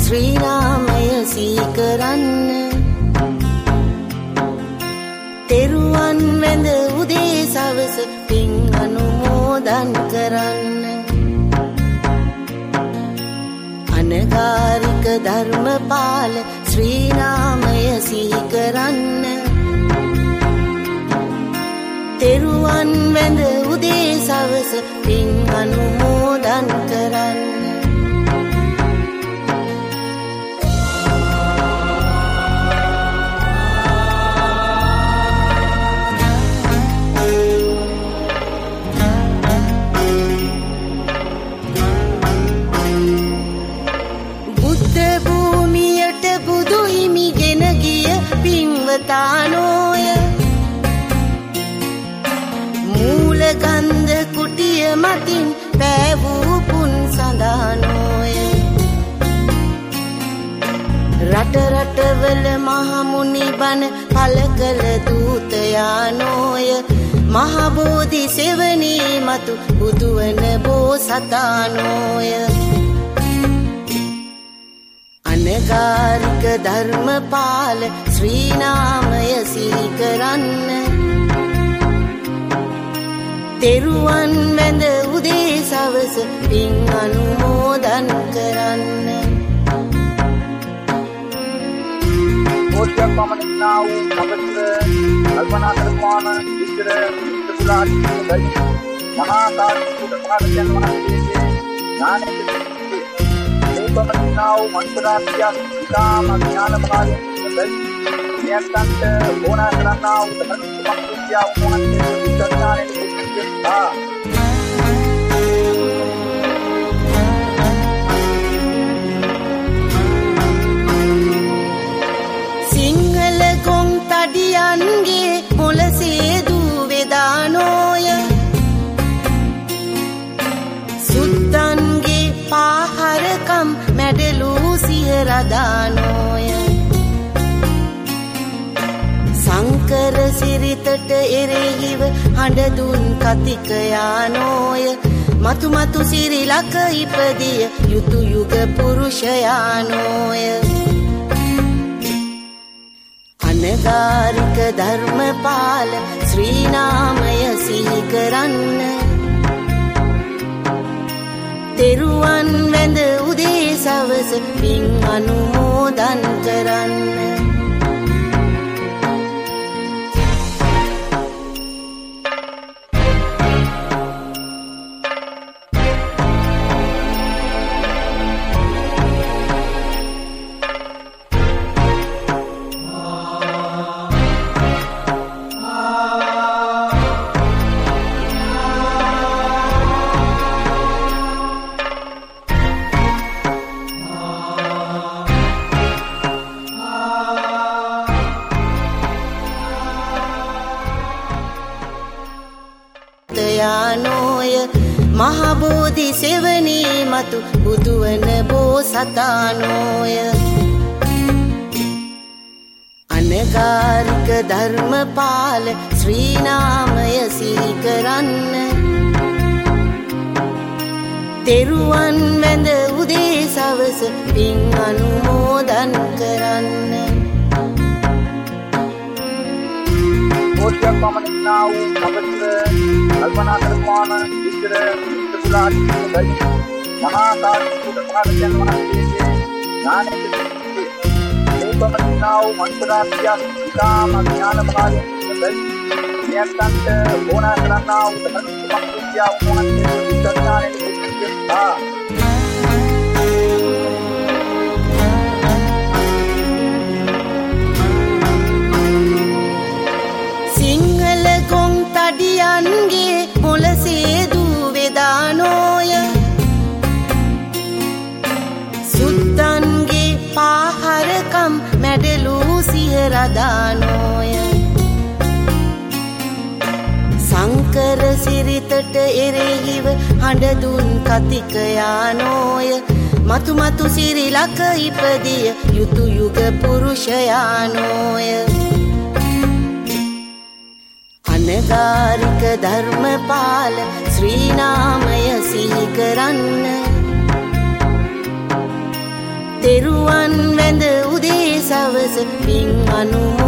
ශ්‍රී නාමය සීකරන්න තෙරුවන් වැඳ උදේ සවස පින් අනුමෝදන් කරන්න අනගාരിക ධර්මපාල ශ්‍රී නාමය සීකරන්න තෙරුවන් වැඳ උදේ සවස පින් අනුමෝදන් කරන්න තානෝය මූල ගන්ධ කුටිය මතින් පෑවූ පුන් සඳානෝය රට රටවල මහමුනි බණ පළ කළ දූතයානෝය මහබෝධි සෙවණී මතු බුදුවන බෝසතානෝය අනගාരിക ධර්මපාල ශ්‍රී නාමය සීකරන්න තෙරුවන් වැඳ උදේ සවස පින් අනුමෝදන් කරන්න ඕට්‍යක් පමණින්නා වූ අපිට කල්පනා කරපාන විතර විස්තරාදී මහා කාර්යකුට පහදයන් වහන්සේගේ ඥානයේ පමණින්නා වූ මන්ත්‍රාත්‍යක් ඉතාම ඥානපාලයෙන් නියන්තන්ට ඕනා කරන්නා වූ ධර්ම විද්‍යාව මොහොතේ විස්තරානේ විස්තරා සිංහල ගොන් තඩියන්ගේ මොලසේ දූවේදානෝය සුද්දන්ගේ පාහරකම් මැඩලූ සියරදානෝය සංකර සිරිතට එරෙහිව හඬදුන් කතිකයානෝය මතු මතු සිරිලක ඉපදිය යුතු යුග පුරුෂයානෝය අනගාരിക ධර්මපාල ශ්‍රී නාමය සීකරන්න තෙරුවන් වැඳ උදේ සවස පින් අනුමෝදන් කරන්න මහබෝධි සෙවණී මතු බුදුවන බෝසතානෝය අනගාരിക ධර්මපාල ශ්‍රී නාමය සීකරන්න තෙරුවන් වැඳ උදේ සවස පින් අනුමෝදන් කරන්න ඕට්‍යක් පමණින්නා වූ අපිට කල්පනා කරපාන විතර විස්තරාදී මහා කාර්යකුට පහදයන් වහන්සේගේ ඥානයේ පමණින්නා වූ මන්ත්‍රාත්‍යක් ඉතාම ඥානපාලයෙන් නියන්තන්ට ඕනා කරන්නා වූ ධර්ම විද්‍යාව මොහොතේ විස්තරානේ විස්තරා සිංහල ගොන් තඩියන්ගේ මොලසේ දූවේදානෝය සුද්දන්ගේ පාහරකම් මැඩලූ සියරදානෝය සංකර සිරිතට එරෙහිව හඬදුන් කතිකයානෝය මතු මතු සිරිලක ඉපදිය යුතු යුග පුරුෂයානෝය අනගාരിക ධර්මපාල ශ්‍රී නාමය සීකරන්න තෙරුවන් වැඳ උදේ සවස පින් අනුමෝදන්